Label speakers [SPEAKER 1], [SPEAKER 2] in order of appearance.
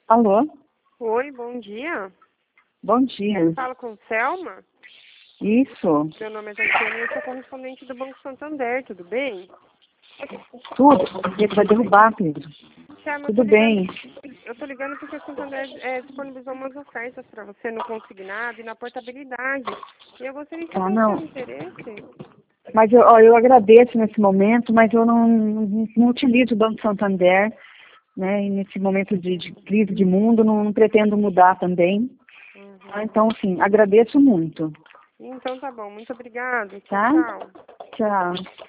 [SPEAKER 1] Alô?
[SPEAKER 2] Oi, bom dia.
[SPEAKER 1] Bom dia.
[SPEAKER 2] Falo com Selma.
[SPEAKER 1] Isso,
[SPEAKER 2] Meu nome é Josiane e eu sou correspondente do Banco Santander, tudo bem?
[SPEAKER 1] tudo. Ele vai derrubar, Pedro.
[SPEAKER 2] Selma,
[SPEAKER 1] Tudo bem.
[SPEAKER 2] eu tô ligando porque o Santander disponibilizou umas ofertas para você no consignado e na portabilidade. E eu gostaria de
[SPEAKER 1] Ah,
[SPEAKER 2] saber o seu
[SPEAKER 1] não.
[SPEAKER 2] interesse.
[SPEAKER 1] Mas eu agradeço nesse momento, mas eu não utilizo o Banco Santander, né? E nesse momento de crise de mundo, não pretendo mudar também.
[SPEAKER 2] Uhum.
[SPEAKER 1] Então, assim, agradeço muito,
[SPEAKER 2] Então tá bom, muito obrigada. Tchau,
[SPEAKER 1] tá?
[SPEAKER 2] tchau.
[SPEAKER 1] Tchau.